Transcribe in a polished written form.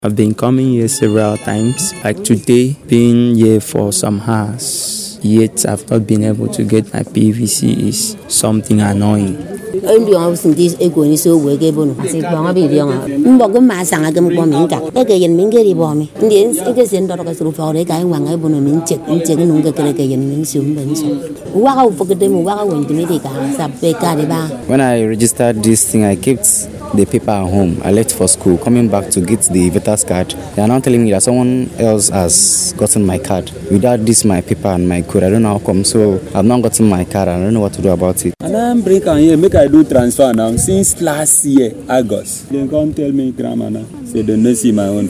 I've been coming here several times, like today, being here for some hours. Yet I've not been able to get my PVC is something annoying. When I registered this thing, I kept the paper at home. I left for school, coming back to get the voters card. They are now telling me that someone else has gotten my card. Without this, my paper and my code, I don't know how come. So I've not gotten my card. I don't know what to do about it. And I'm breaking here, make I do transfer now since last year, August. They can't tell me grammar now. Say they don't see my own.